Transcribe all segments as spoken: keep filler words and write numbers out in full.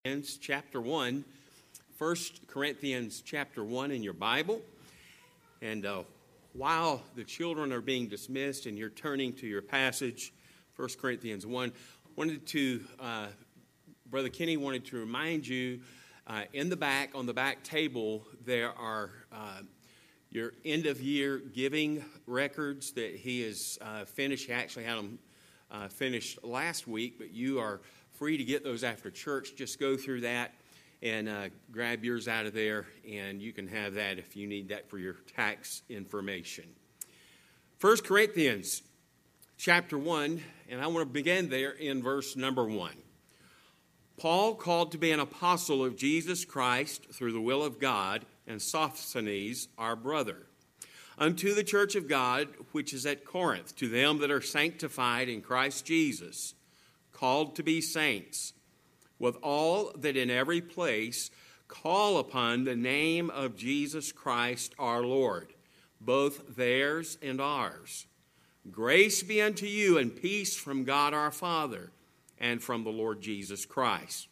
Corinthians chapter one, First Corinthians chapter one in your Bible. And uh, while the children are being dismissed and you're turning to your passage, First Corinthians one, wanted to, uh, Brother Kenny wanted to remind you, uh, in the back, on the back table, there are uh, your end-of-year giving records that he has uh, finished. He actually had them uh, finished last week, but you are free to get those after church. Just go through that and uh, grab yours out of there, and you can have that if you need that for your tax information. First Corinthians chapter one, and I want to begin there in verse number one. Paul, called to be an apostle of Jesus Christ through the will of God, and Sosthenes, our brother, unto the church of God which is at Corinth, to them that are sanctified in Christ Jesus, called to be saints, with all that in every place call upon the name of Jesus Christ our Lord, both theirs and ours. Grace be unto you and peace from God our Father and from the Lord Jesus Christ.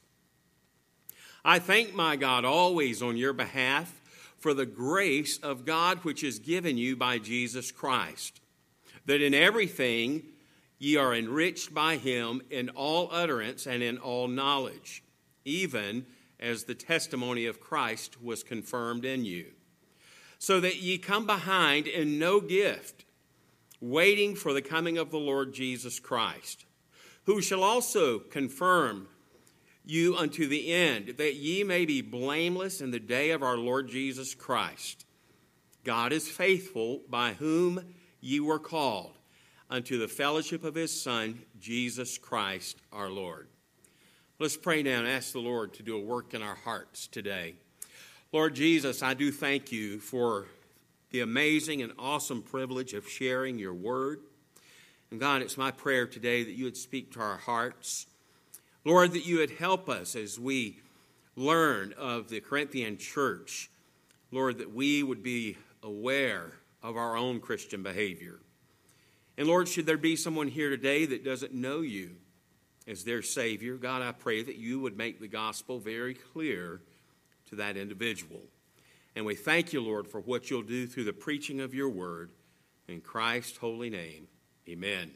I thank my God always on your behalf for the grace of God which is given you by Jesus Christ, that in everything ye are enriched by him in all utterance and in all knowledge, even as the testimony of Christ was confirmed in you. So that ye come behind in no gift, waiting for the coming of the Lord Jesus Christ, who shall also confirm you unto the end, that ye may be blameless in the day of our Lord Jesus Christ. God is faithful, by whom ye were called, unto the fellowship of his Son, Jesus Christ our Lord. Let's pray now and ask the Lord to do a work in our hearts today. Lord Jesus, I do thank you for the amazing and awesome privilege of sharing your word. And God, it's my prayer today that you would speak to our hearts. Lord, that you would help us as we learn of the Corinthian church. Lord, that we would be aware of our own Christian behavior. And Lord, should there be someone here today that doesn't know you as their Savior, God, I pray that you would make the gospel very clear to that individual. And we thank you, Lord, for what you'll do through the preaching of your word. In Christ's holy name, amen.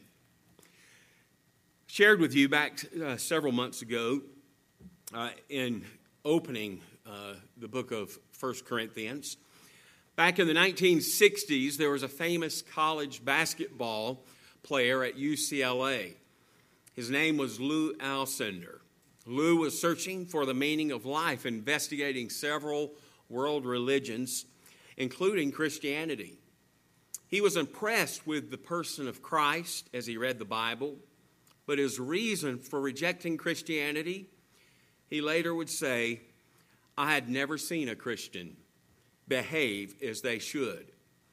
Shared with you back uh, several months ago uh, in opening uh, the book of First Corinthians. Back in the nineteen sixties, there was a famous college basketball player at U C L A. His name was Lou Alcindor. Lou was searching for the meaning of life, investigating several world religions, including Christianity. He was impressed with the person of Christ as he read the Bible, but his reason for rejecting Christianity, he later would say, I had never seen a Christian behave as they should.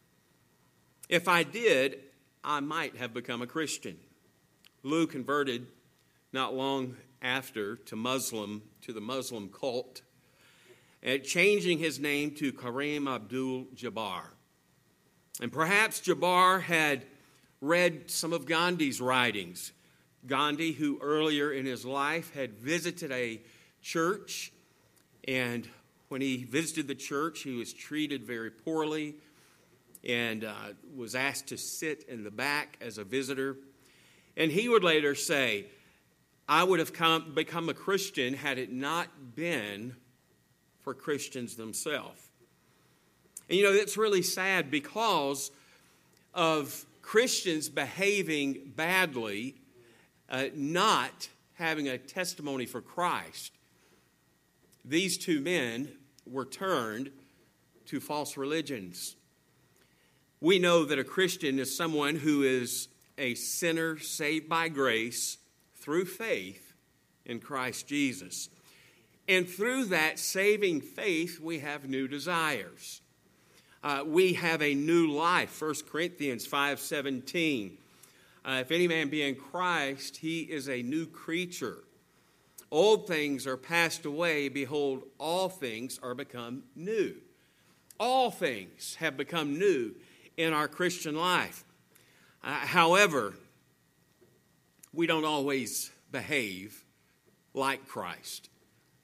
If I did, I might have become a Christian. Lou converted not long after to Muslim, to the Muslim cult, and changing his name to Kareem Abdul-Jabbar. And perhaps Jabbar had read some of Gandhi's writings. Gandhi, who earlier in his life had visited a church, and when he visited the church, he was treated very poorly and uh, was asked to sit in the back as a visitor. And he would later say, I would have come, become a Christian had it not been for Christians themselves. And you know, it's really sad because of Christians behaving badly, uh, not having a testimony for Christ. These two men were turned to false religions. We know that a Christian is someone who is a sinner saved by grace through faith in Christ Jesus. And through that saving faith, we have new desires. Uh, we have a new life. First Corinthians five seventeen. Uh, if any man be in Christ, he is a new creature. Old things are passed away. Behold, all things are become new. All things have become new in our Christian life. Uh, however, we don't always behave like Christ.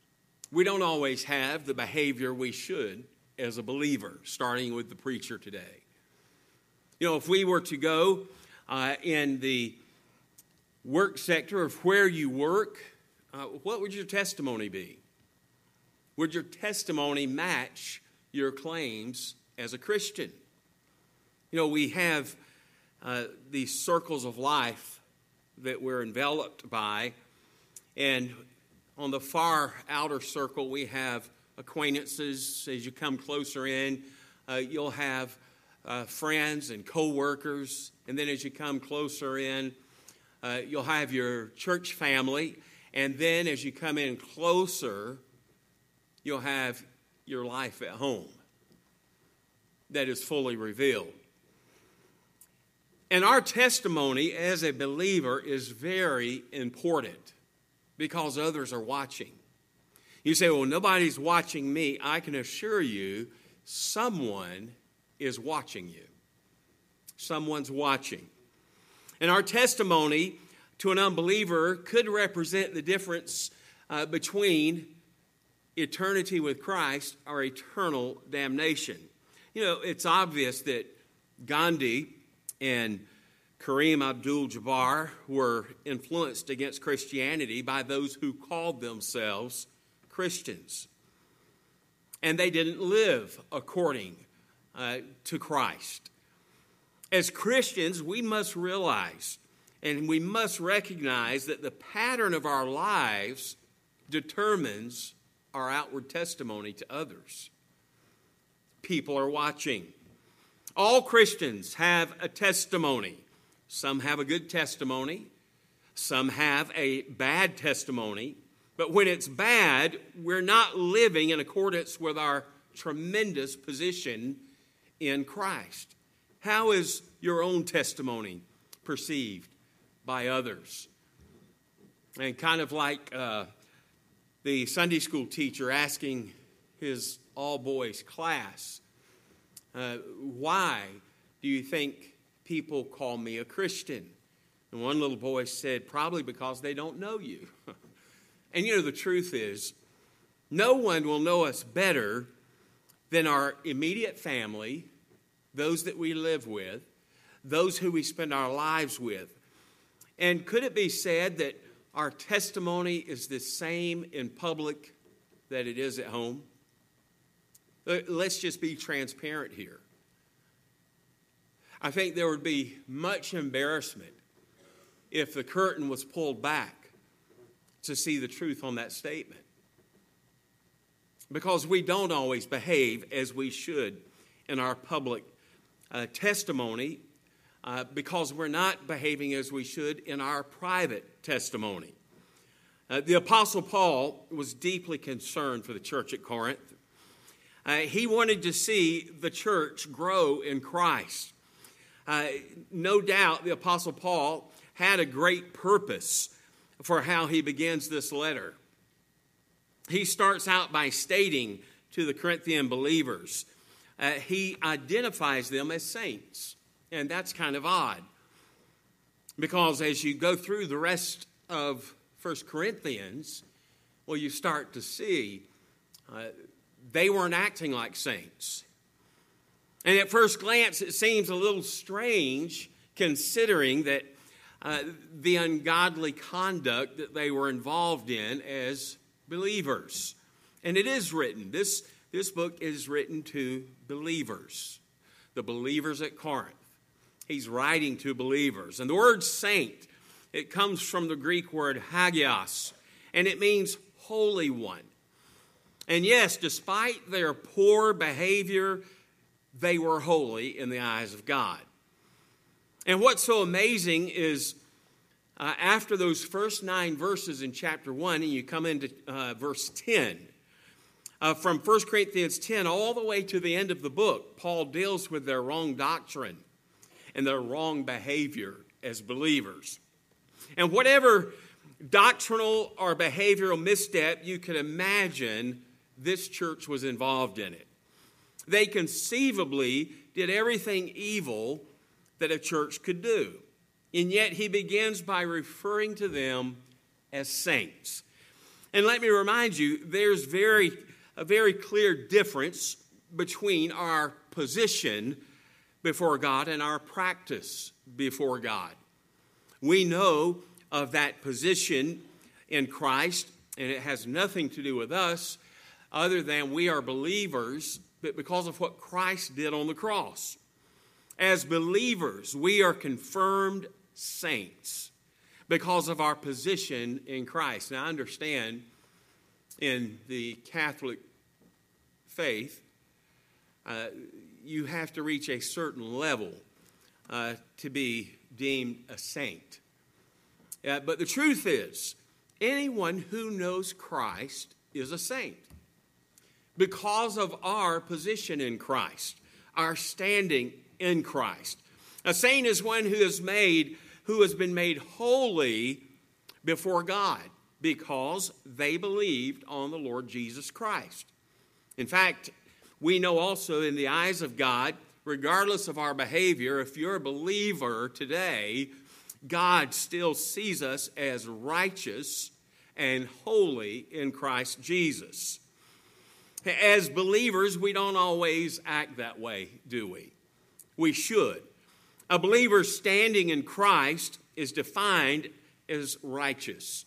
we don't always have the behavior we should as a believer, starting with the preacher today. You know, if we were to go uh, in the work sector of where you work, uh, what would your testimony be? Would your testimony match your claims as a Christian? You know, we have uh, these circles of life that we're enveloped by, and on the far outer circle, we have acquaintances. As you come closer in, uh, you'll have uh, friends and co-workers. And then as you come closer in, uh, you'll have your church family. And then as you come in closer, you'll have your life at home that is fully revealed. And our testimony as a believer is very important because others are watching. You say, well, nobody's watching me. I can assure you, someone is watching you. Someone's watching. And our testimony to an unbeliever could represent the difference uh, between eternity with Christ or eternal damnation. You know, it's obvious that Gandhi and Kareem Abdul-Jabbar were influenced against Christianity by those who called themselves Christians. And they didn't live according uh, to Christ. As Christians, we must realize and we must recognize that the pattern of our lives determines our outward testimony to others. People are watching. All Christians have a testimony. Some have a good testimony. Some have a bad testimony. But when it's bad, we're not living in accordance with our tremendous position in Christ. How is your own testimony perceived by others? And kind of like uh, the Sunday school teacher asking his all-boys class, uh, why do you think people call me a Christian? And one little boy said, probably because they don't know you. And you know, the truth is, no one will know us better than our immediate family, those that we live with, those who we spend our lives with. And could it be said that our testimony is the same in public that it is at home? Let's just be transparent here. I think there would be much embarrassment if the curtain was pulled back to see the truth on that statement. Because we don't always behave as we should in our public uh, testimony, uh, because we're not behaving as we should in our private testimony. Uh, the Apostle Paul was deeply concerned for the church at Corinth. Uh, he wanted to see the church grow in Christ. Uh, no doubt the Apostle Paul had a great purpose for how he begins this letter. He starts out by stating to the Corinthian believers, uh, he identifies them as saints. And that's kind of odd, because as you go through the rest of First Corinthians, well, you start to see uh, they weren't acting like saints. And at first glance, it seems a little strange, considering that uh, the ungodly conduct that they were involved in as believers. And it is written, this, this book is written to believers, the believers at Corinth. He's writing to believers. And the word saint, it comes from the Greek word hagios, and it means holy one. And yes, despite their poor behavior, they were holy in the eyes of God. And what's so amazing is uh, after those first nine verses in chapter one, and you come into uh, verse ten, uh, from First Corinthians ten all the way to the end of the book, Paul deals with their wrong doctrine and their wrong behavior as believers. And whatever doctrinal or behavioral misstep you can imagine, this church was involved in it. They conceivably did everything evil that a church could do. And yet he begins by referring to them as saints. And let me remind you, there's very a very clear difference between our position before God and our practice before God. We know of that position in Christ, and it has nothing to do with us other than we are believers, but because of what Christ did on the cross. As believers, we are confirmed saints because of our position in Christ. Now, I understand in the Catholic faith, uh, you have to reach a certain level uh, to be deemed a saint. Uh, but the truth is, anyone who knows Christ is a saint because of our position in Christ, our standing in Christ. A saint is one who is made, who has been made holy before God because they believed on the Lord Jesus Christ. In fact, we know also in the eyes of God, regardless of our behavior, if you're a believer today, God still sees us as righteous and holy in Christ Jesus. As believers, we don't always act that way, do we? We should. A believer standing in Christ is defined as righteous,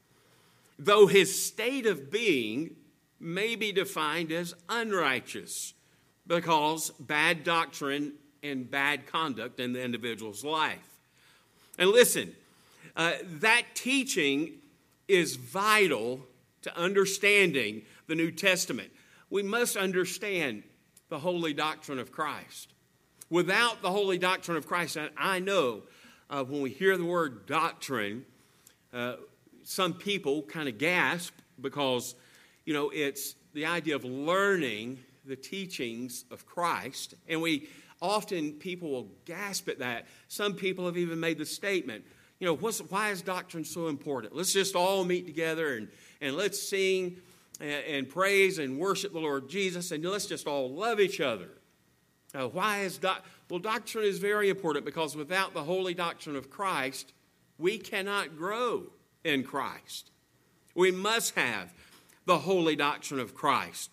though his state of being may be defined as unrighteous because bad doctrine and bad conduct in the individual's life. And listen, uh, that teaching is vital to understanding the New Testament. We must understand the holy doctrine of Christ. Without the holy doctrine of Christ, and I know uh, when we hear the word doctrine, uh, some people kind of gasp because, you know, it's the idea of learning the teachings of Christ. And we often, people will gasp at that. Some people have even made the statement, you know, what's, why is doctrine so important? Let's just all meet together and, and let's sing and, and praise and worship the Lord Jesus, and let's just all love each other. Uh, why is doc- well, doctrine is very important because without the holy doctrine of Christ, we cannot grow in Christ. We must have the holy doctrine of Christ.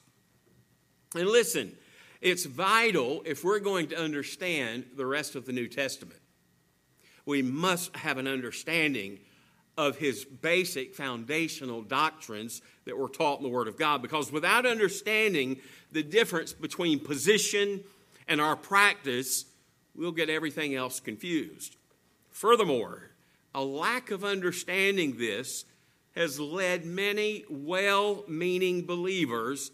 And listen, it's vital if we're going to understand the rest of the New Testament. We must have an understanding of his basic foundational doctrines that were taught in the Word of God, because without understanding the difference between position and our practice, we'll get everything else confused. Furthermore, a lack of understanding this has led many well-meaning believers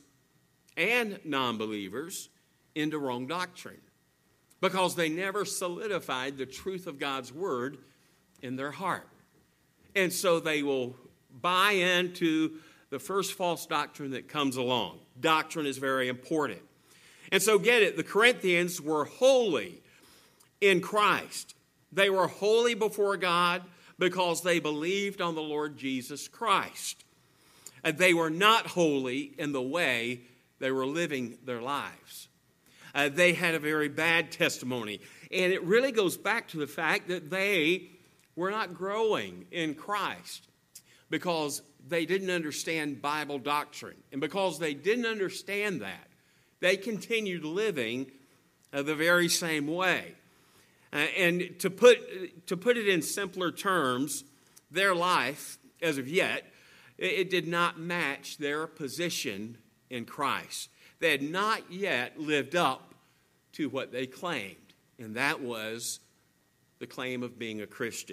and non-believers into wrong doctrine because they never solidified the truth of God's Word in their heart. And so they will buy into the first false doctrine that comes along. Doctrine is very important. And so get it, the Corinthians were holy in Christ. They were holy before God because they believed on the Lord Jesus Christ. And they were not holy in the way they were living their lives. Uh, they had a very bad testimony. And it really goes back to the fact that they were not growing in Christ because they didn't understand Bible doctrine. And because they didn't understand that, they continued living uh, the very same way. Uh, and to put, to put it in simpler terms, their life, as of yet, it, it did not match their position in Christ. They had not yet lived up to what they claimed, and that was the claim of being a Christian.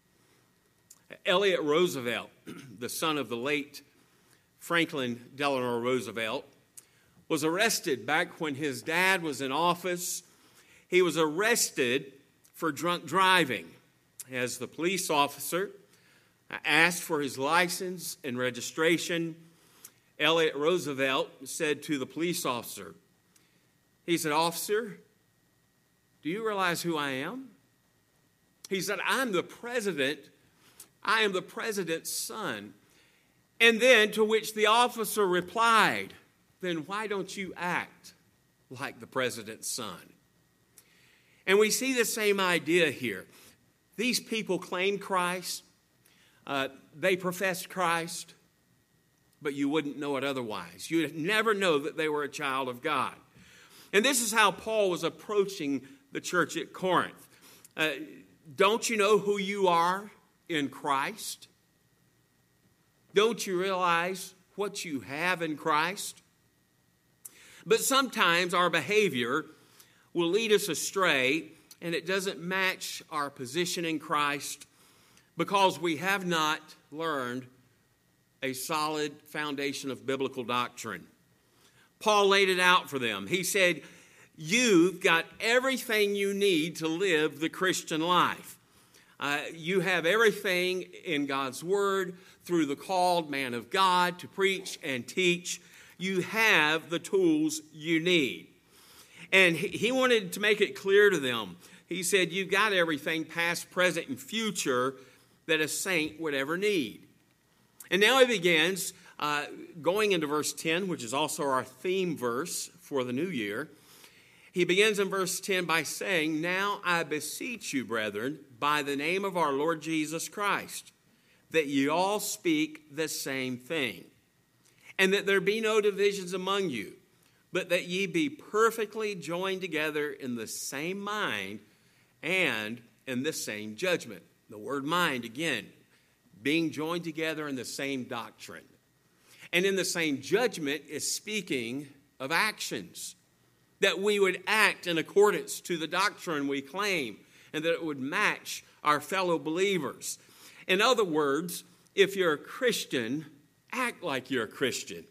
Elliot Roosevelt, the son of the late Franklin Delano Roosevelt, was arrested back when his dad was in office. He was arrested for drunk driving. As the police officer asked for his license and registration, Elliot Roosevelt said to the police officer, he said, "Officer, do you realize who I am?" He said, "I'm the president. I am the president's son." And then to which the officer replied, "Then why don't you act like the president's son?" And we see the same idea here. These people claimed Christ. Uh, they professed Christ. but you wouldn't know it otherwise. You'd never know that they were a child of God. And this is how Paul was approaching the church at Corinth. Uh, don't you know who you are in Christ? Don't you realize what you have in Christ? But sometimes our behavior will lead us astray, and it doesn't match our position in Christ because we have not learned a solid foundation of biblical doctrine. Paul laid it out for them. He said, you've got everything you need to live the Christian life. Uh, you have everything in God's Word through the called man of God to preach and teach. You have the tools you need. And he, he wanted to make it clear to them. He said, you've got everything past, present, and future that a saint would ever need. And now he begins uh, going into verse ten, which is also our theme verse for the new year. He begins in verse ten by saying, now I beseech you, brethren, by the name of our Lord Jesus Christ, that ye all speak the same thing, and that there be no divisions among you, but that ye be perfectly joined together in the same mind and in the same judgment. The word mind, again, being joined together in the same doctrine. And in the same judgment is speaking of actions, that we would act in accordance to the doctrine we claim, and that it would match our fellow believers. In other words, if you're a Christian, act like you're a Christian.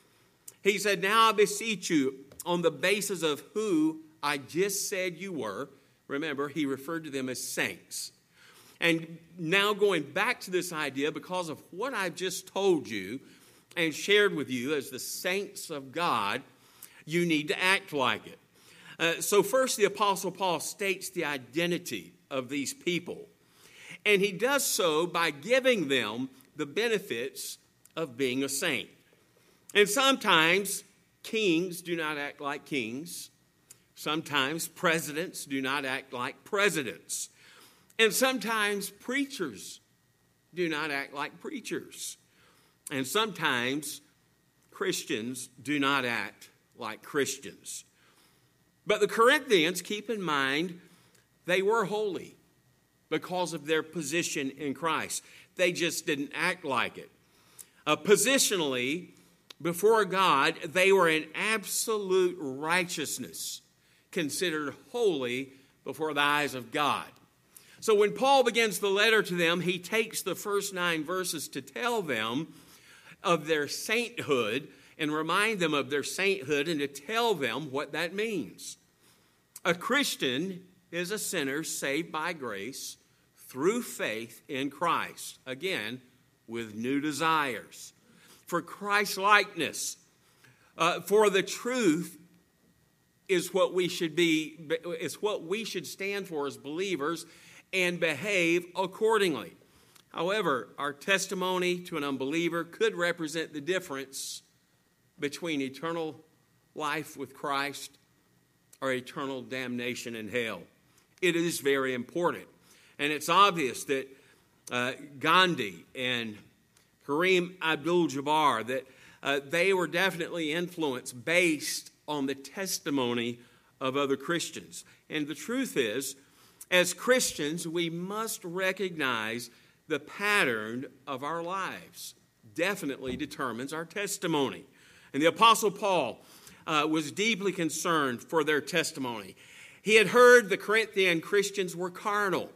He said, now I beseech you on the basis of who I just said you were. Remember, he referred to them as saints. And now going back to this idea, because of what I've just told you and shared with you as the saints of God, you need to act like it. Uh, so first, the Apostle Paul states the identity of these people. And he does so by giving them the benefits of being a saint. And sometimes kings do not act like kings. Sometimes presidents do not act like presidents. And sometimes preachers do not act like preachers. And sometimes Christians do not act like Christians. But the Corinthians, keep in mind, they were holy because of their position in Christ. They just didn't act like it. Uh, positionally, before God, they were in absolute righteousness, considered holy before the eyes of God. So when Paul begins the letter to them, he takes the first nine verses to tell them of their sainthood and remind them of their sainthood and to tell them what that means. A Christian is a sinner saved by grace through faith in Christ. Again, with new desires. For Christ-likeness. Uh, for the truth is what we should be, is what we should stand for as believers and behave accordingly. However, our testimony to an unbeliever could represent the difference between eternal life with Christ or eternal damnation in hell. It is very important. And it's obvious that uh, Gandhi and Kareem Abdul-Jabbar, that uh, they were definitely influenced based on the testimony of other Christians. And the truth is, as Christians, we must recognize the pattern of our lives. Definitely determines our testimony. And the Apostle Paul uh, was deeply concerned for their testimony. He had heard the Corinthian Christians were carnal,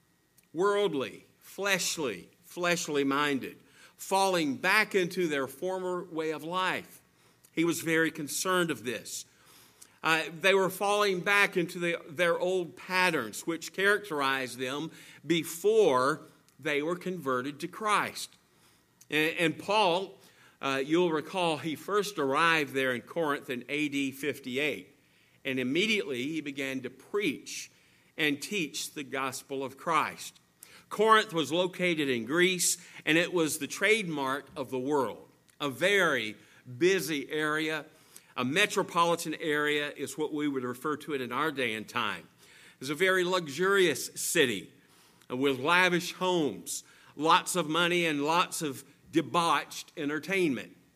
worldly, fleshly, fleshly minded, falling back into their former way of life. He was very concerned of this. Uh, they were falling back into the, their old patterns, which characterized them before they were converted to Christ. And, and Paul, uh, you'll recall, he first arrived there in Corinth in A D fifty-eight. And immediately he began to preach and teach the gospel of Christ. Corinth was located in Greece, and it was the trademark of the world. A very busy area. A metropolitan area is what we would refer to it in our day and time. It's a very luxurious city with lavish homes, lots of money, and lots of debauched entertainment.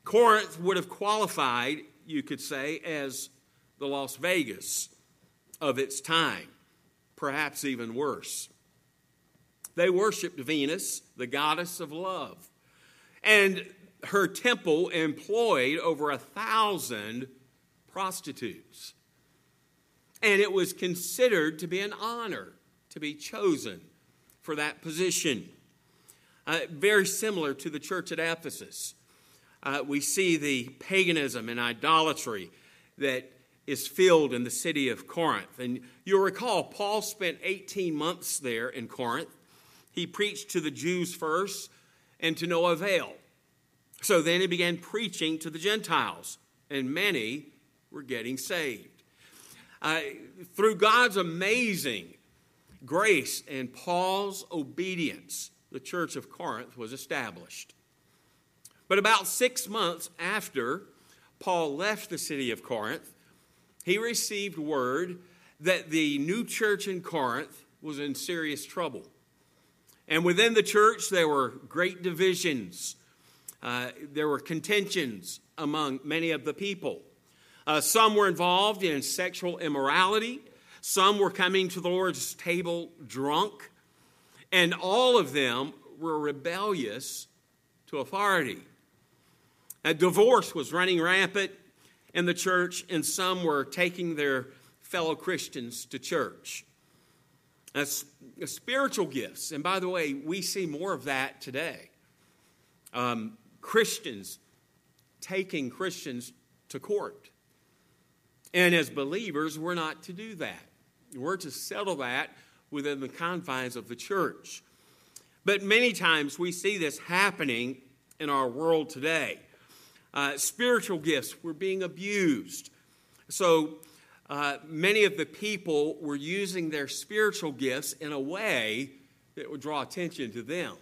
Corinth would have qualified, you could say, as the Las Vegas of its time, perhaps even worse. They worshiped Venus, the goddess of love, and her temple employed over a thousand prostitutes. And it was considered to be an honor to be chosen for that position. Uh, very similar to the church at Ephesus. Uh, we see the paganism and idolatry that is filled in the city of Corinth. And you'll recall, Paul spent eighteen months there in Corinth. He preached to the Jews first and to no avail. So then he began preaching to the Gentiles, and many were getting saved. Uh, through God's amazing grace and Paul's obedience, the church of Corinth was established. But about six months after Paul left the city of Corinth, he received word that the new church in Corinth was in serious trouble. And within the church, there were great divisions. Uh, there were contentions among many of the people. Uh, some were involved in sexual immorality. Some were coming to the Lord's table drunk. And all of them were rebellious to authority. A divorce was running rampant in the church, and some were taking their fellow Christians to church. As, as spiritual gifts, and by the way, we see more of that today. Um, Christians taking Christians to court. And as believers, we're not to do that. We're to settle that within the confines of the church. But many times we see this happening in our world today. Uh, spiritual gifts were being abused. So uh, many of the people were using their spiritual gifts in a way that would draw attention to them,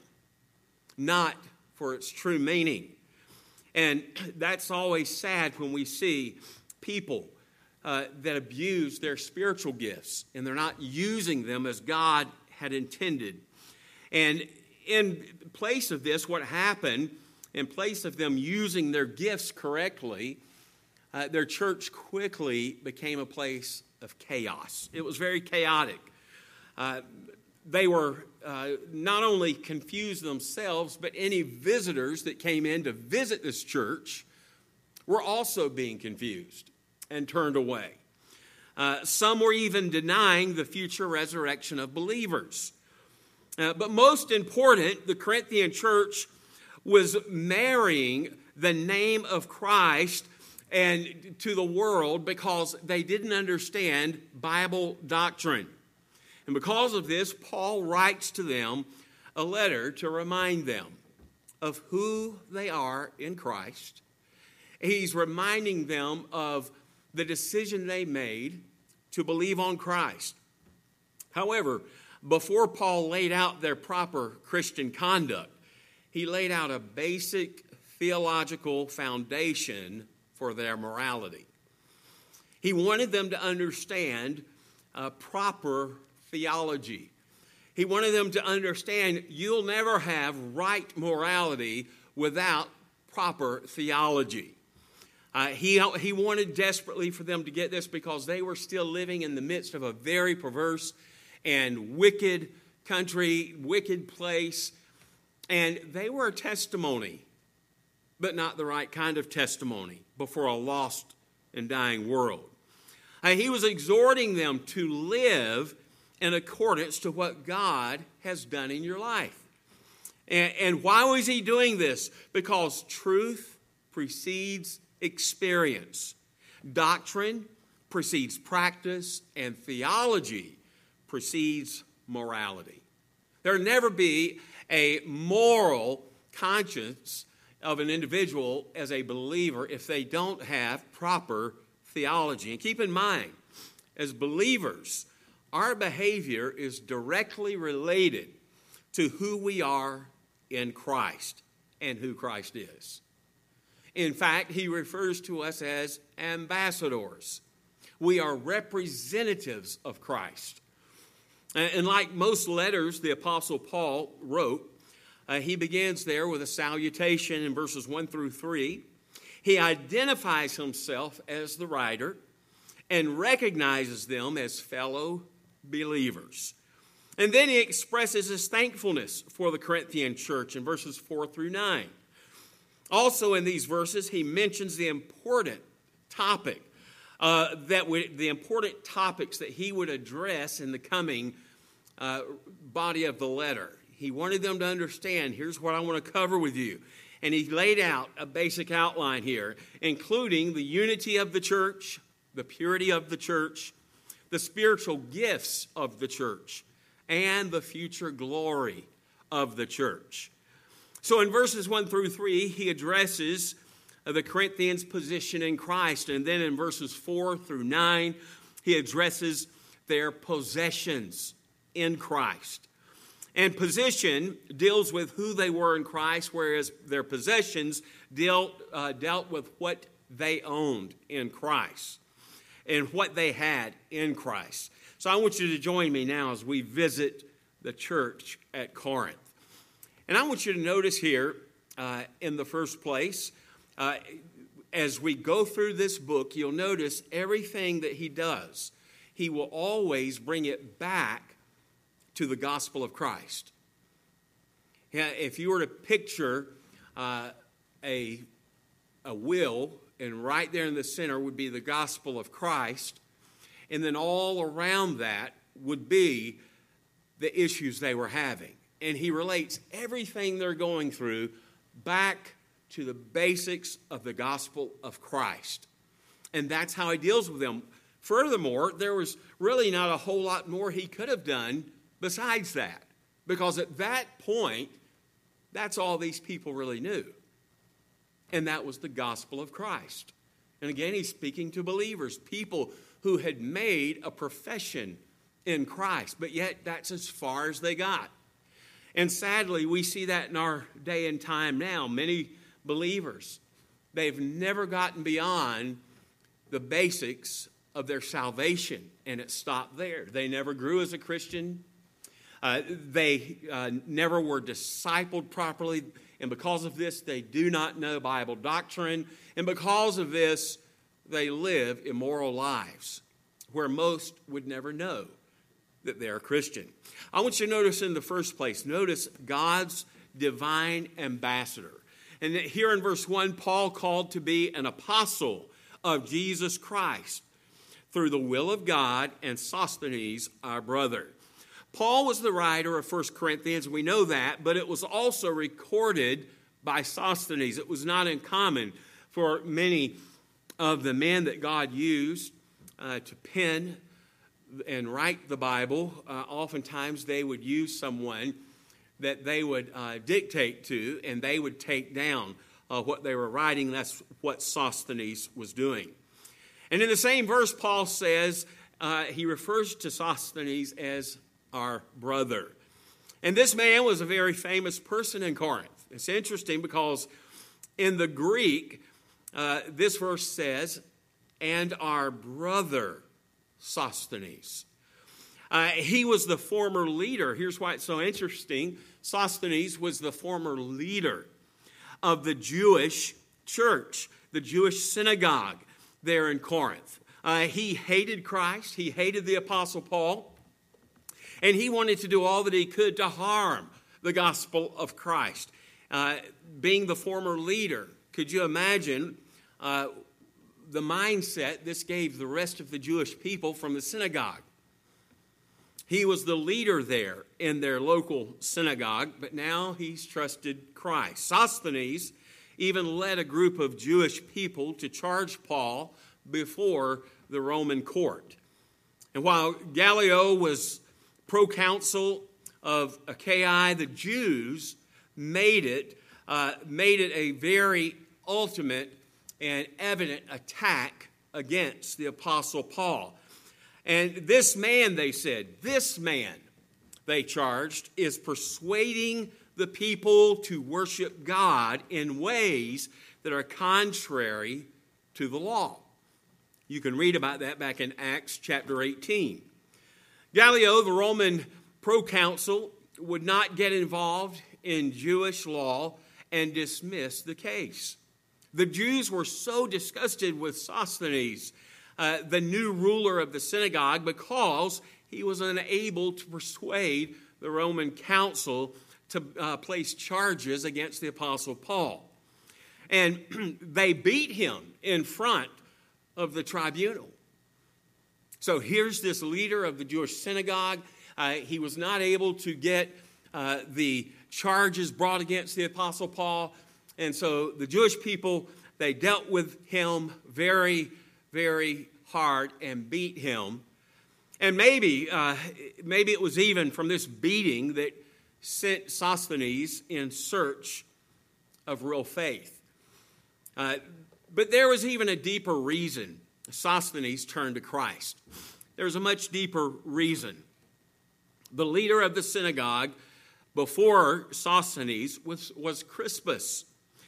not for its true meaning. And that's always sad when we see people uh, that abuse their spiritual gifts and they're not using them as God had intended. And in place of this, what happened, in place of them using their gifts correctly, uh, their church quickly became a place of chaos. It was very chaotic. Uh, they were uh, not only confused themselves, but any visitors that came in to visit this church were also being confused and turned away. Uh, some were even denying the future resurrection of believers. Uh, but most important, the Corinthian church was marrying the name of Christ and to the world because they didn't understand Bible doctrine. And because of this, Paul writes to them a letter to remind them of who they are in Christ. He's reminding them of the decision they made to believe on Christ. However, before Paul laid out their proper Christian conduct, he laid out a basic theological foundation for their morality. He wanted them to understand uh, proper theology. He wanted them to understand you'll never have right morality without proper theology. Uh, he, he wanted desperately for them to get this because they were still living in the midst of a very perverse and wicked country, wicked place. And they were a testimony, but not the right kind of testimony before a lost and dying world. Uh, he was exhorting them to live in accordance to what God has done in your life. And, and why was he doing this? Because truth precedes experience. Doctrine precedes practice, and theology precedes morality. There will never be a moral conscience of an individual as a believer if they don't have proper theology. And keep in mind, as believers, our behavior is directly related to who we are in Christ and who Christ is. In fact, he refers to us as ambassadors. We are representatives of Christ. And like most letters the Apostle Paul wrote, uh, he begins there with a salutation in verses one through three. He identifies himself as the writer and recognizes them as fellow believers. And then he expresses his thankfulness for the Corinthian church in verses four through nine. Also in these verses, he mentions the important topic, uh, that would, the important topics that he would address in the coming uh, body of the letter. He wanted them to understand, here's what I want to cover with you. And he laid out a basic outline here, including the unity of the church, the purity of the church, the spiritual gifts of the church, and the future glory of the church. So in verses one through three, he addresses the Corinthians' position in Christ. And then in verses four through nine, he addresses their possessions in Christ. And position deals with who they were in Christ, whereas their possessions dealt, uh, dealt with what they owned in Christ and what they had in Christ. So I want you to join me now as we visit the church at Corinth. And I want you to notice here, uh, in the first place, uh, as we go through this book, you'll notice everything that he does, he will always bring it back to the gospel of Christ. Yeah, if you were to picture uh, a, a wheel, and right there in the center would be the gospel of Christ, and then all around that would be the issues they were having. And he relates everything they're going through back to the basics of the gospel of Christ. And that's how he deals with them. Furthermore, there was really not a whole lot more he could have done besides that. Because at that point, that's all these people really knew. And that was the gospel of Christ. And again, he's speaking to believers, people who had made a profession in Christ, but yet that's as far as they got. And sadly, we see that in our day and time now. Many believers, they've never gotten beyond the basics of their salvation, and it stopped there. They never grew as a Christian. Uh, they uh, never were discipled properly, and because of this, they do not know Bible doctrine, and because of this, they live immoral lives where most would never know that they are Christian. I want you to notice in the first place, notice God's divine ambassador. And here in verse one, Paul called to be an apostle of Jesus Christ through the will of God, and Sosthenes, our brother. Paul was the writer of First Corinthians, we know that, but it was also recorded by Sosthenes. It was not uncommon for many of the men that God used uh, to pen and write the Bible. Uh, oftentimes they would use someone that they would uh, dictate to, and they would take down uh, what they were writing. That's what Sosthenes was doing. And in the same verse, Paul says, uh, he refers to Sosthenes as our brother. And this man was a very famous person in Corinth. It's interesting because in the Greek, uh, this verse says, and our brother Sosthenes. Uh, he was the former leader. Here's why it's so interesting. Sosthenes was the former leader of the Jewish church, the Jewish synagogue there in Corinth. Uh, he hated Christ. He hated the Apostle Paul. And he wanted to do all that he could to harm the gospel of Christ. Uh, being the former leader, could you imagine uh, the mindset this gave the rest of the Jewish people from the synagogue? He was the leader there in their local synagogue, but now he's trusted Christ. Sosthenes even led a group of Jewish people to charge Paul before the Roman court. And while Gallio was proconsul of Achaia, the Jews made it, uh, made it a very ultimate and evident attack against the Apostle Paul. And this man, they said, this man, they charged, is persuading the people to worship God in ways that are contrary to the law. You can read about that back in Acts chapter eighteen. Gallio, the Roman proconsul, would not get involved in Jewish law and dismiss the case. The Jews were so disgusted with Sosthenes, uh, the new ruler of the synagogue, because he was unable to persuade the Roman council to uh, place charges against the Apostle Paul. And they beat him in front of the tribunal. So here's this leader of the Jewish synagogue. Uh, he was not able to get uh, the charges brought against the Apostle Paul. And so the Jewish people, they dealt with him very, very hard and beat him. And maybe, uh, maybe it was even from this beating that sent Sosthenes in search of real faith. Uh, but there was even a deeper reason Sosthenes turned to Christ. There was a much deeper reason. The leader of the synagogue before Sosthenes was, was Crispus.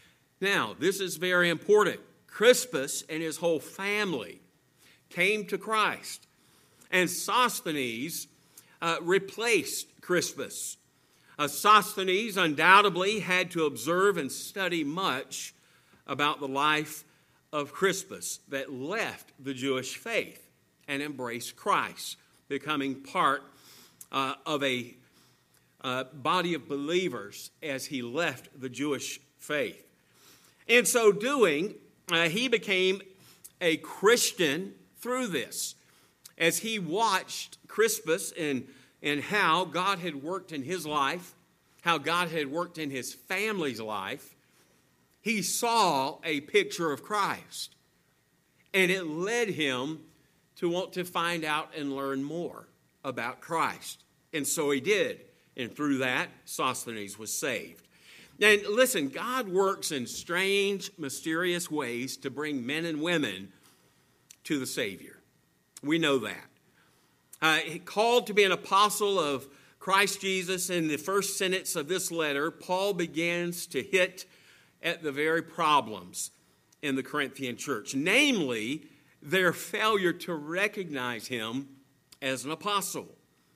Now, this is very important. Crispus and his whole family came to Christ, and Sosthenes uh, replaced Crispus. Uh, Sosthenes undoubtedly had to observe and study much about the life of Crispus that left the Jewish faith and embraced Christ, becoming part uh, of a uh, body of believers as he left the Jewish faith. In so doing, uh, he became a Christian through this. As he watched Crispus and, and how God had worked in his life, how God had worked in his family's life, he saw a picture of Christ, and it led him to want to find out and learn more about Christ. And so he did, and through that, Sosthenes was saved. And listen, God works in strange, mysterious ways to bring men and women to the Savior. We know that. Uh, called to be an apostle of Christ Jesus, in the first sentence of this letter, Paul begins to hit at the very problems in the Corinthian church, namely their failure to recognize him as an apostle.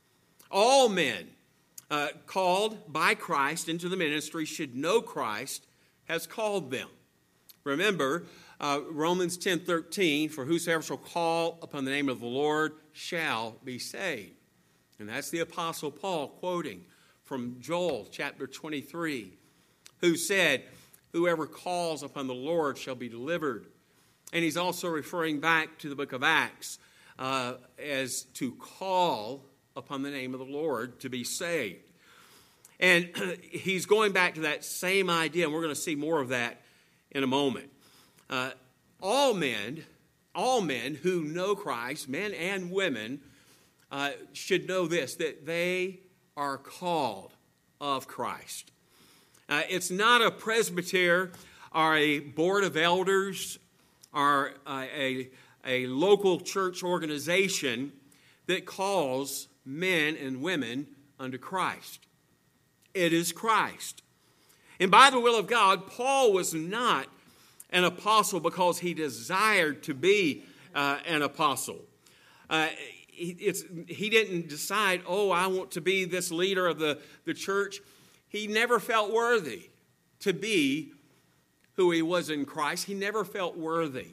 All men uh, called by Christ into the ministry should know Christ has called them. Remember, uh, Romans ten thirteen, for whosoever shall call upon the name of the Lord shall be saved. And that's the Apostle Paul quoting from Joel chapter twenty-three, who said, whoever calls upon the Lord shall be delivered. And he's also referring back to the book of Acts uh, as to call upon the name of the Lord to be saved. And he's going back to that same idea, and we're going to see more of that in a moment. Uh, all men, all men who know Christ, men and women, uh, should know this, that they are called of Christ. Uh, it's not a presbyter or a board of elders or uh, a, a local church organization that calls men and women unto Christ. It is Christ. And by the will of God, Paul was not an apostle because he desired to be uh, an apostle. Uh, it's, he didn't decide, oh, I want to be this leader of the, the church. He never felt worthy to be who he was in Christ. He never felt worthy.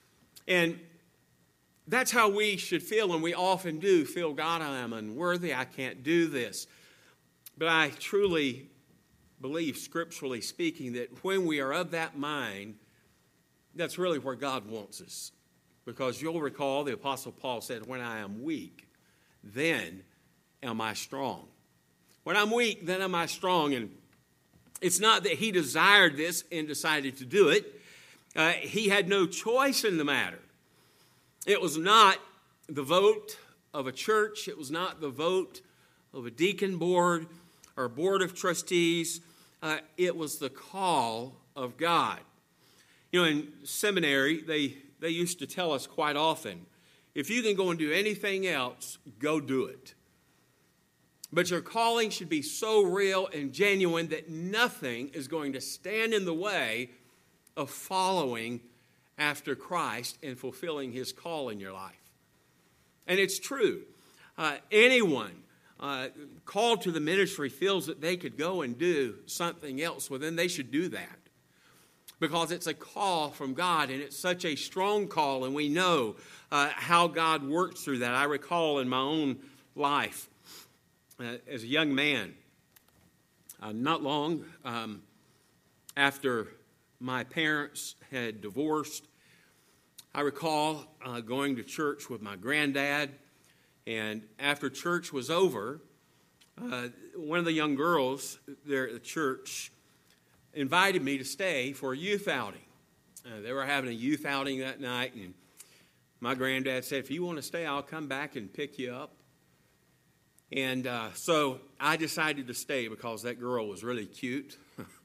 And that's how we should feel, and we often do feel, God, I am unworthy. I can't do this. But I truly believe, scripturally speaking, that when we are of that mind, that's really where God wants us. Because you'll recall the Apostle Paul said, when I am weak, then am I strong. When I'm weak, then am I strong. And it's not that he desired this and decided to do it. Uh, he had no choice in the matter. It was not the vote of a church. It was not the vote of a deacon board or board of trustees. Uh, it was the call of God. You know, in seminary, they, they used to tell us quite often, if you can go and do anything else, go do it. But your calling should be so real and genuine that nothing is going to stand in the way of following after Christ and fulfilling his call in your life. And it's true. Uh, anyone uh, called to the ministry feels that they could go and do something else, well, then they should do that. because it's a call from God, and it's such a strong call, and we know uh, how God works through that. I recall in my own life uh, as a young man, uh, not long um, after my parents had divorced, I recall uh, going to church with my granddad, and after church was over, uh, one of the young girls there at the church invited me to stay for a youth outing. Uh, they were having a youth outing that night, and my granddad said, if you want to stay, I'll come back and pick you up. And uh, so I decided to stay because that girl was really cute.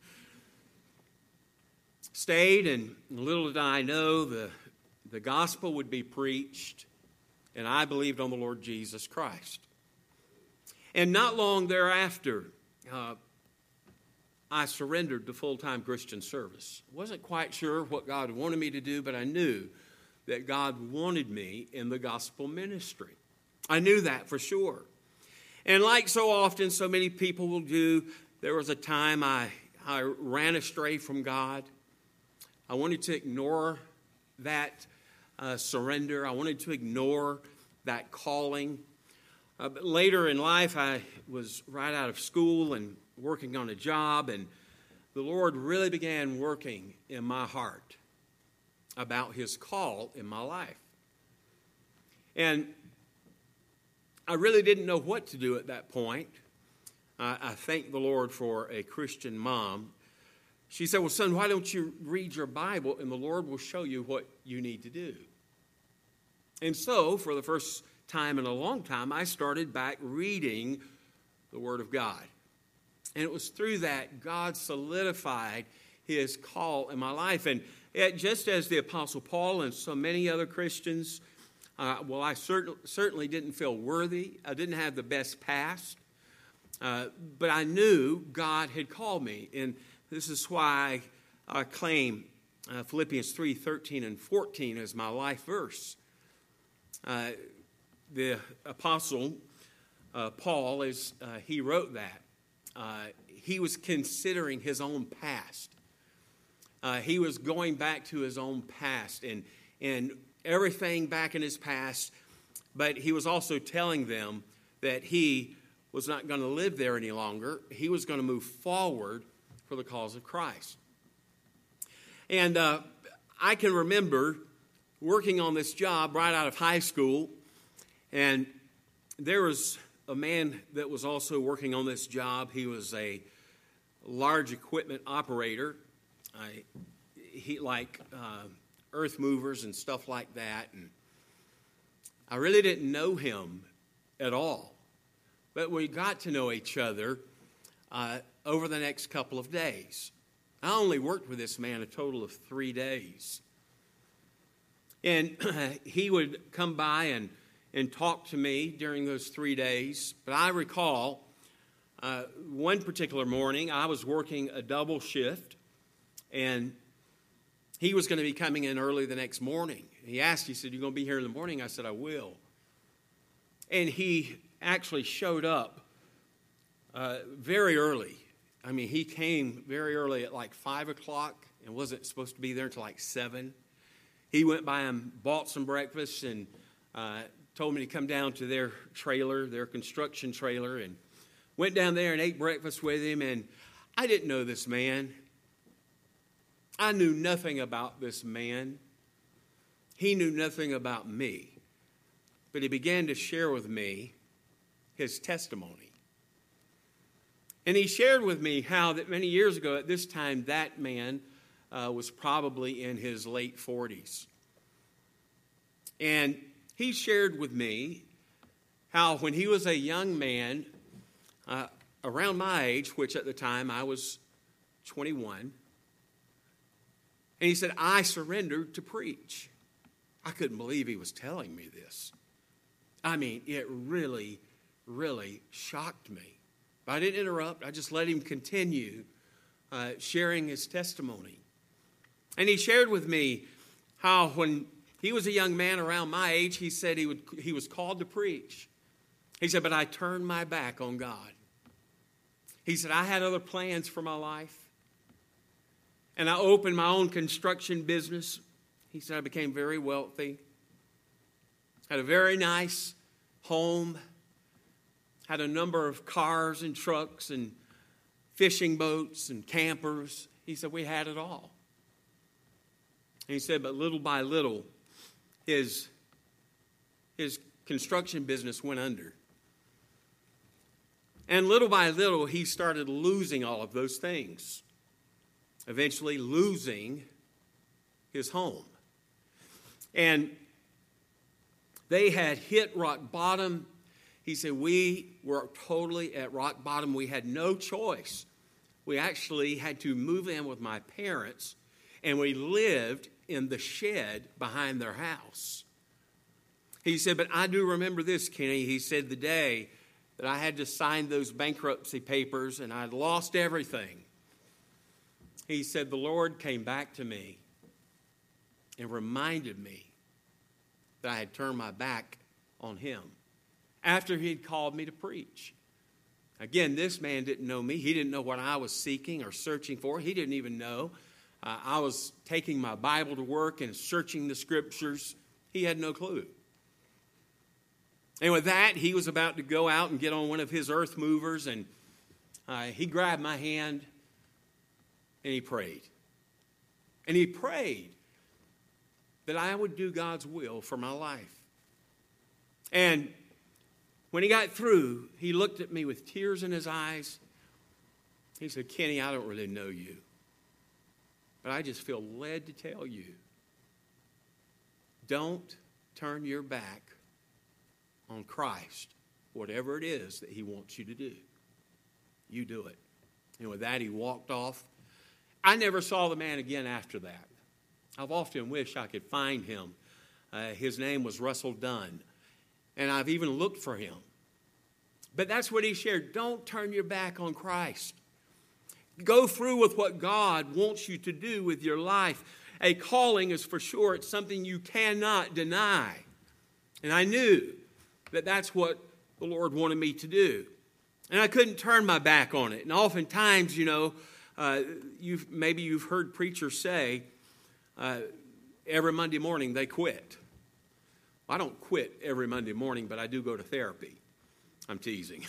Stayed, and little did I know the, the gospel would be preached, and I believed on the Lord Jesus Christ. And not long thereafter, uh, I surrendered to full-time Christian service. Wasn't quite sure what God wanted me to do, but I knew that God wanted me in the gospel ministry. I knew that for sure. And like so often, so many people will do, there was a time I, I ran astray from God. I wanted to ignore that uh, surrender. I wanted to ignore that calling. Uh, but later in life, I was right out of school and working on a job, and the Lord really began working in my heart about His call in my life. And I really didn't know what to do at that point. I, I thank the Lord for a Christian mom. She said, well, son, why don't you read your Bible, and the Lord will show you what you need to do. And so, for the first time in a long time, I started back reading the Word of God. And it was through that God solidified His call in my life. And it, just as the Apostle Paul and so many other Christians, uh, well, I cert- certainly didn't feel worthy. I didn't have the best past. Uh, but I knew God had called me. And this is why I, I claim uh, Philippians three, thirteen and fourteen as my life verse. Uh, the Apostle uh, Paul, is uh, he wrote that. Uh, he was considering his own past. Uh, he was going back to his own past and, and everything back in his past, but he was also telling them that he was not going to live there any longer. He was going to move forward for the cause of Christ. And uh, I can remember working on this job right out of high school, and there was a man that was also working on this job. He was a large equipment operator, I, he like uh, earth movers and stuff like that. And I really didn't know him at all, but we got to know each other uh, over the next couple of days. I only worked with this man a total of three days, and he would come by and and talk to me during those three days. But I recall uh, one particular morning, I was working a double shift, and he was going to be coming in early the next morning. He asked, he said, you going to be here in the morning? I said, I will. And he actually showed up uh, very early. I mean, he came very early at like five o'clock and wasn't supposed to be there until like seven. He went by and bought some breakfast and uh, told me to come down to their trailer, their construction trailer, and went down there and ate breakfast with him. And I didn't know this man. I knew nothing about this man. He knew nothing about me. But he began to share with me his testimony. And he shared with me how that many years ago at this time, that man uh, was probably in his late forties. And he shared with me how when he was a young man, uh, around my age, which at the time I was twenty-one, and he said, I surrendered to preach. I couldn't believe he was telling me this. I mean, it really, really shocked me. But I didn't interrupt. I just let him continue uh, sharing his testimony. And he shared with me how when he was a young man around my age, he said he would he was called to preach. He said, but I turned my back on God. He said, I had other plans for my life. and I opened my own construction business. He said I became very wealthy. Had a very nice home. Had a number of cars and trucks and fishing boats and campers. He said we had it all. And he said, but little by little, his, his construction business went under. And little by little, he started losing all of those things. Eventually losing his home. And they had hit rock bottom. He said, we were totally at rock bottom. We had no choice. We actually had to move in with my parents, and we lived in the shed behind their house. He said, but I do remember this, Kenny. He said, the day that I had to sign those bankruptcy papers and I'd lost everything. He said, the Lord came back to me and reminded me that I had turned my back on him after he had called me to preach. Again, this man didn't know me. He didn't know what I was seeking or searching for. He didn't even know. Uh, I was taking my Bible to work and searching the scriptures. He had no clue. And with that, he was about to go out and get on one of his earth movers, and uh, he grabbed my hand and he prayed. And he prayed that I would do God's will for my life. And when he got through, he looked at me with tears in his eyes. He said, Kenny, I don't really know you, but I just feel led to tell you, don't turn your back on Christ, whatever it is that he wants you to do. You do it. And with that, he walked off. I never saw the man again after that. I've often wished I could find him. Uh, his name was Russell Dunn. And I've even looked for him. But that's what he shared. Don't turn your back on Christ. Go through with what God wants you to do with your life. A calling is for sure. It's something you cannot deny. And I knew that that's what the Lord wanted me to do. And I couldn't turn my back on it. And oftentimes, you know, uh, you've, maybe you've heard preachers say, uh, every Monday morning they quit. I don't quit every Monday morning, but I do go to therapy. I'm teasing.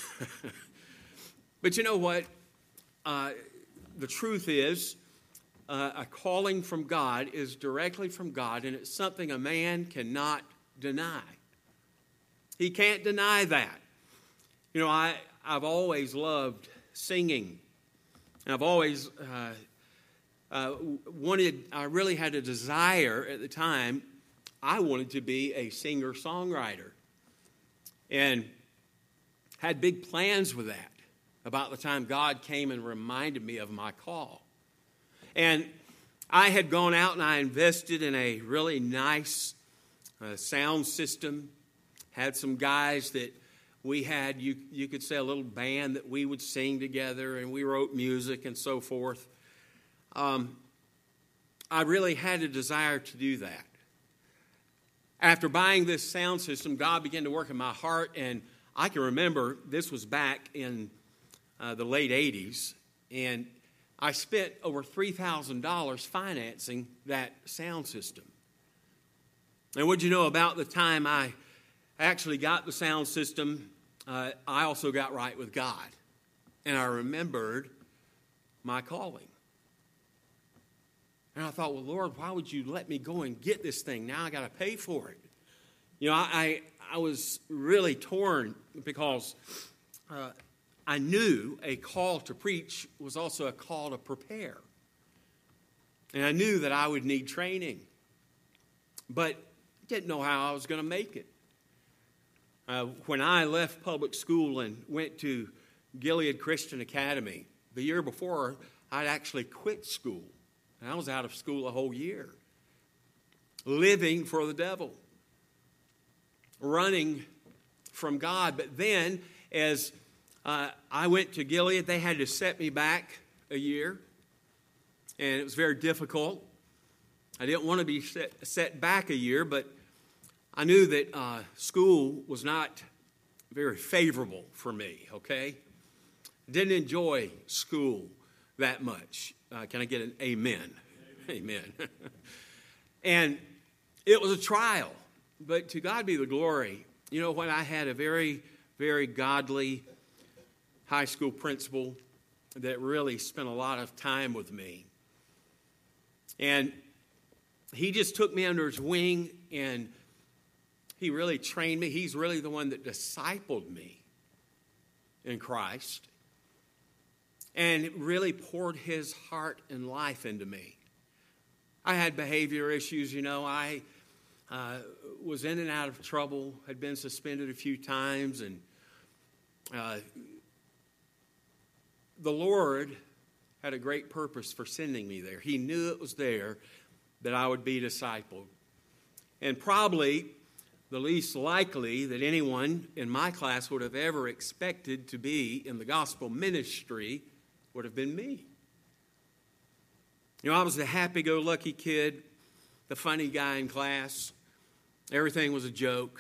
But you know what? Uh, the truth is, uh, a calling from God is directly from God, and it's something a man cannot deny. He can't deny that. You know, I, I've always loved singing. I've always uh, uh, wanted, I really had a desire at the time. I wanted to be a singer-songwriter and had big plans with that about the time God came and reminded me of my call. And I had gone out and I invested in a really nice uh, sound system, had some guys that we had, you, you could say a little band that we would sing together, and we wrote music and so forth. Um, I really had a desire to do that. After buying this sound system, God began to work in my heart, and I can remember this was back in uh, the late eighties, and I spent over three thousand dollars financing that sound system. And what you know, about the time I actually got the sound system, uh, I also got right with God, and I remembered my calling. And I thought, well, Lord, why would you let me go and get this thing? Now I got to pay for it. You know, I I was really torn because uh, I knew a call to preach was also a call to prepare. And I knew that I would need training. But I didn't know how I was going to make it. Uh, when I left public school and went to Gilead Christian Academy, the year before, I'd actually quit school. And I was out of school a whole year, living for the devil, running from God. But then, as uh, I went to Gilead, they had to set me back a year, and it was very difficult. I didn't want to be set, set back a year, but I knew that uh, school was not very favorable for me, okay? Didn't enjoy school that much. Uh, can I get an amen? Amen. And it was a trial, but to God be the glory. You know, when I had a very, very godly high school principal that really spent a lot of time with me. And he just took me under his wing, and he really trained me. He's really the one that discipled me in Christ and really poured his heart and life into me. I had behavior issues, you know. I uh, was in and out of trouble, had been suspended a few times, and uh, the Lord had a great purpose for sending me there. He knew it was there that I would be discipled. And probably the least likely that anyone in my class would have ever expected to be in the gospel ministry would have been me. You know, I was the happy-go-lucky kid, the funny guy in class. Everything was a joke.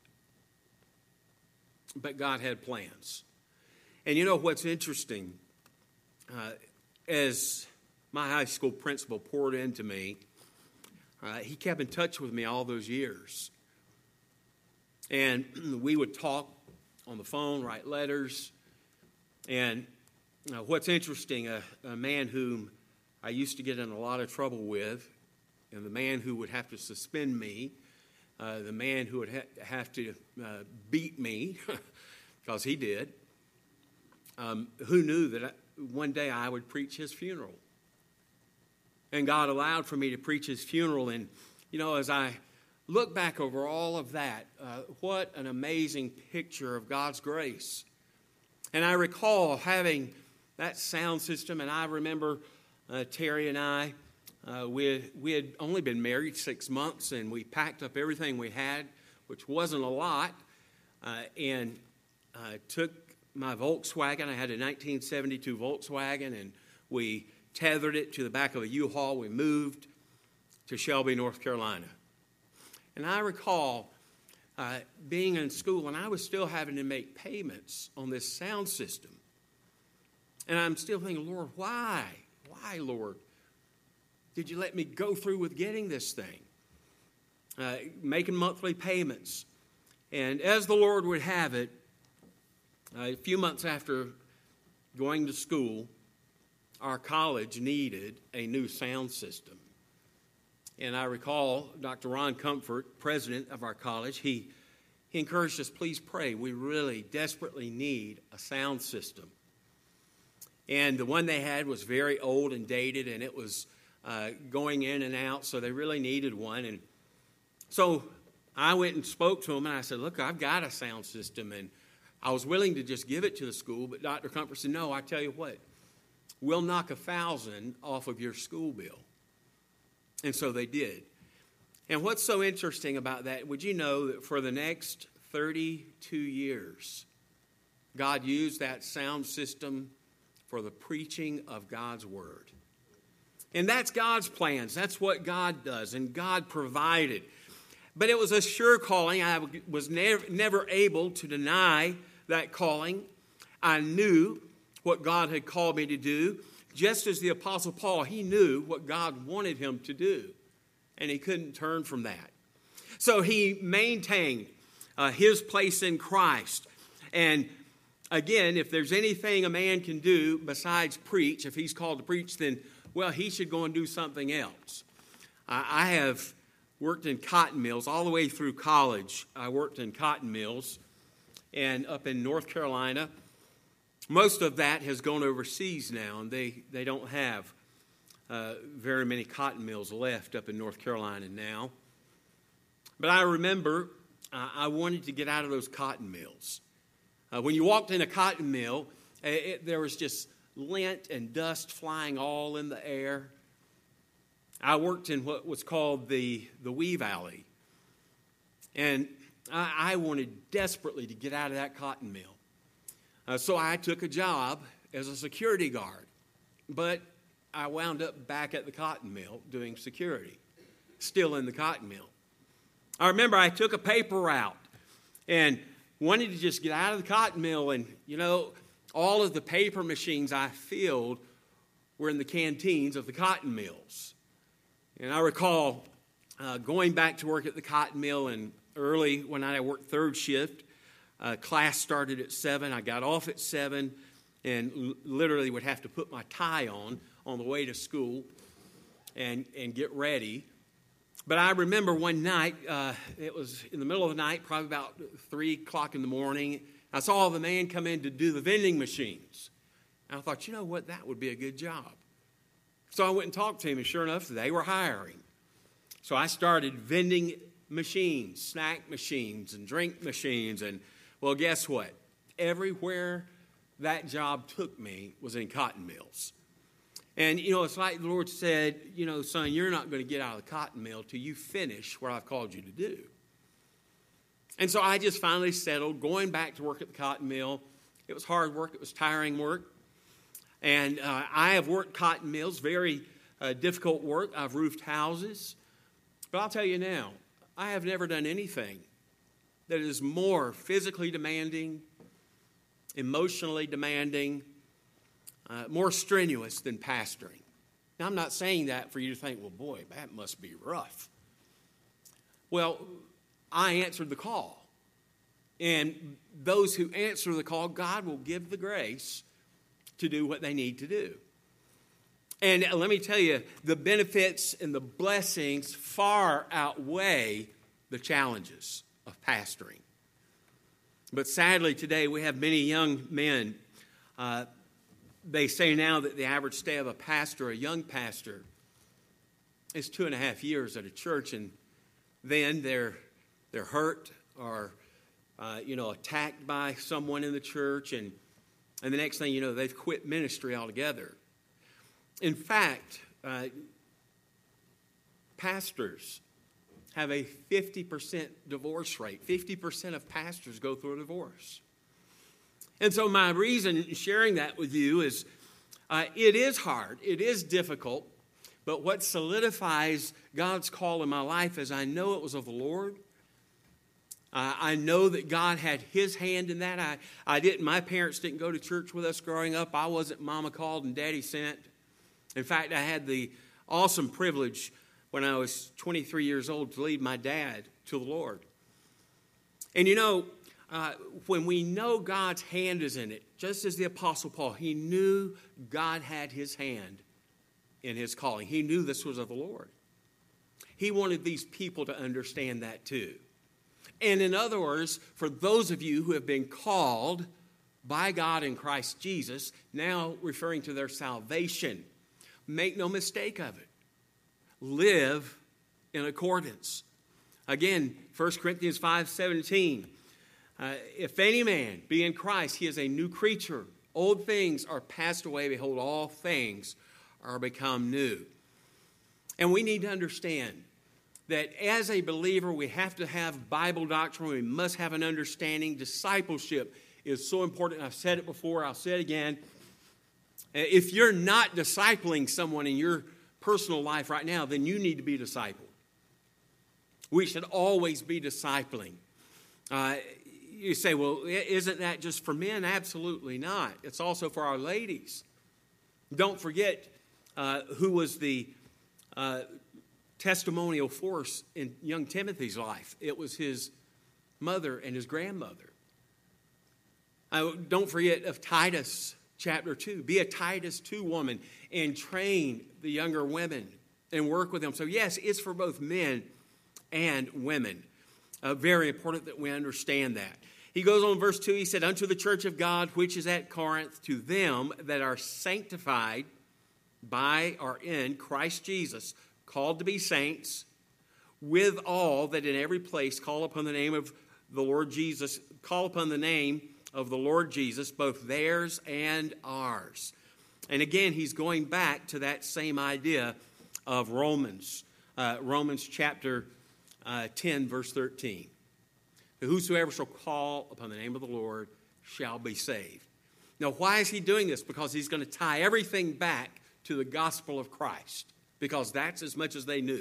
But God had plans. And you know what's interesting? Uh, as my high school principal poured into me, uh, he kept in touch with me all those years. And we would talk on the phone, write letters. And uh, what's interesting, a, a man whom I used to get in a lot of trouble with, and the man who would have to suspend me, uh, the man who would ha- have to uh, beat me, because he did, um, who knew that I, one day I would preach his funeral. And God allowed for me to preach his funeral. And, you know, as I look back over all of that, uh, what an amazing picture of God's grace. And I recall having that sound system, and I remember uh, Terry and I, uh, we, we had only been married six months, and we packed up everything we had, which wasn't a lot, uh, and uh, took my Volkswagen. I had a nineteen seventy-two Volkswagen, and we tethered it to the back of a U-Haul. We moved to Shelby, North Carolina. And I recall uh, being in school, and I was still having to make payments on this sound system. And I'm still thinking, Lord, why? Why, Lord, did you let me go through with getting this thing? Uh, making monthly payments. And as the Lord would have it, uh, a few months after going to school, our college needed a new sound system. And I recall Doctor Ron Comfort, president of our college, he, he encouraged us, please pray. We really desperately need a sound system. And the one they had was very old and dated, and it was uh, going in and out, so they really needed one. And so I went and spoke to them, and I said, look, I've got a sound system. And I was willing to just give it to the school, but Doctor Comfort said, no, I tell you what, we'll knock a thousand off of your school bill. And so they did. And what's so interesting about that, would you know that for the next thirty-two years, God used that sound system for the preaching of God's word. And that's God's plans. That's what God does. And God provided. But it was a sure calling. I was never, never able to deny that calling. I knew what God had called me to do. Just as the Apostle Paul, he knew what God wanted him to do. And he couldn't turn from that. So he maintained uh, his place in Christ. And again, if there's anything a man can do besides preach, if he's called to preach, then, well, he should go and do something else. Uh, I have worked in cotton mills all the way through college. I worked in cotton mills and up in North Carolina. Most of that has gone overseas now, and they, they don't have uh, very many cotton mills left up in North Carolina now. But I remember uh, I wanted to get out of those cotton mills. Uh, when you walked in a cotton mill, it, it, there was just lint and dust flying all in the air. I worked in what was called the, the weave alley. And I, I wanted desperately to get out of that cotton mill. Uh, so I took a job as a security guard. But I wound up back at the cotton mill doing security, still in the cotton mill. I remember I took a paper route and wanted to just get out of the cotton mill. And, you know, all of the paper machines I filled were in the canteens of the cotton mills. And I recall uh, going back to work at the cotton mill, and early one night I worked third shift. Uh, class started at seven. I got off at seven and l- literally would have to put my tie on on the way to school and, and get ready. But I remember one night, uh, it was in the middle of the night, probably about three o'clock in the morning. I saw the man come in to do the vending machines. And I thought, you know what, that would be a good job. So I went and talked to him, and sure enough, they were hiring. So I started vending machines, snack machines, and drink machines. And, well, guess what? Everywhere that job took me was in cotton mills. And, you know, it's like the Lord said, you know, son, you're not going to get out of the cotton mill till you finish what I've called you to do. And so I just finally settled, going back to work at the cotton mill. It was hard work. It was tiring work. And uh, I have worked cotton mills, very uh, difficult work. I've roofed houses. But I'll tell you now, I have never done anything that is more physically demanding, emotionally demanding, uh, more strenuous than pastoring. Now, I'm not saying that for you to think, well, boy, that must be rough. Well, I answered the call. And those who answer the call, God will give the grace to do what they need to do. And let me tell you, the benefits and the blessings far outweigh the challenges of pastoring. But sadly today we have many young men. Uh, they say now that the average stay of a pastor, a young pastor, is two and a half years at a church, and then they're they're hurt or uh, you know attacked by someone in the church, and and the next thing you know, they've quit ministry altogether. In fact, uh, pastors have a fifty percent divorce rate. fifty percent of pastors go through a divorce. And so my reason in sharing that with you is uh, it is hard. It is difficult. But what solidifies God's call in my life is I know it was of the Lord. Uh, I know that God had his hand in that. I, I didn't. My parents didn't go to church with us growing up. I wasn't mama called and daddy sent. In fact, I had the awesome privilege when I was twenty-three years old to lead my dad to the Lord. And you know, uh, when we know God's hand is in it, just as the Apostle Paul, he knew God had his hand in his calling. He knew this was of the Lord. He wanted these people to understand that too. And in other words, for those of you who have been called by God in Christ Jesus, now referring to their salvation, make no mistake of it. Live in accordance. Again, First Corinthians five seventeen. Uh, if any man be in Christ, he is a new creature. Old things are passed away. Behold, all things are become new. And we need to understand that as a believer, we have to have Bible doctrine. We must have an understanding. Discipleship is so important. I've said it before. I'll say it again. If you're not discipling someone in your personal life right now, then you need to be discipled. We should always be discipling. Uh, you say, well, isn't that just for men? Absolutely not. It's also for our ladies. Don't forget uh, who was the uh, testimonial force in young Timothy's life. It was his mother and his grandmother. Uh, don't forget of Titus chapter two. Be a Titus two woman and train the younger women and work with them. So yes, it's for both men and women. Uh, very important that we understand that. He goes on in verse two, he said, unto the church of God which is at Corinth, to them that are sanctified by or in Christ Jesus, called to be saints, with all that in every place call upon the name of the Lord Jesus, call upon the name of the Lord Jesus, both theirs and ours. And again, he's going back to that same idea of Romans, uh, Romans chapter uh, ten, verse thirteen. Whosoever shall call upon the name of the Lord shall be saved. Now, why is he doing this? Because he's going to tie everything back to the gospel of Christ, because that's as much as they knew.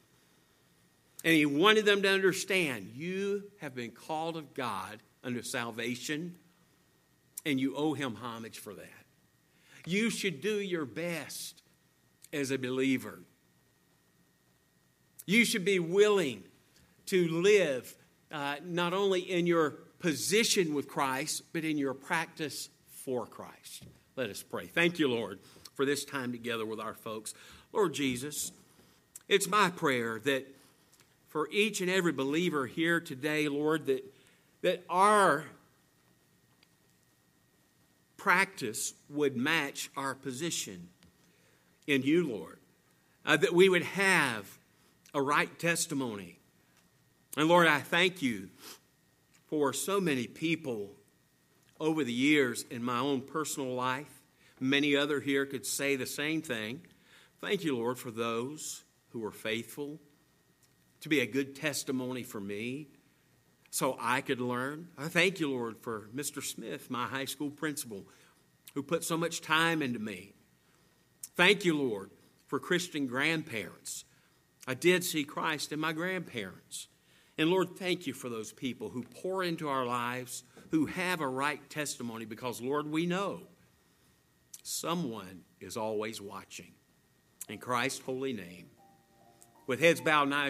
And he wanted them to understand, you have been called of God unto salvation, and you owe him homage for that. You should do your best as a believer. You should be willing to live uh, not only in your position with Christ, but in your practice for Christ. Let us pray. Thank you, Lord, for this time together with our folks. Lord Jesus, it's my prayer that for each and every believer here today, Lord, that, that our practice would match our position in you, Lord. Uh, that we would have a right testimony. And Lord, I thank you for so many people over the years in my own personal life. Many other here could say the same thing. Thank you, Lord, for those who were faithful to be a good testimony for me so I could learn. I thank you, Lord, for Mister Smith, my high school principal, who put so much time into me. Thank you, Lord, for Christian grandparents. I did see Christ in my grandparents. And Lord, thank you for those people who pour into our lives, who have a right testimony, because, Lord, we know someone is always watching. In Christ's holy name, with heads bowed and eyes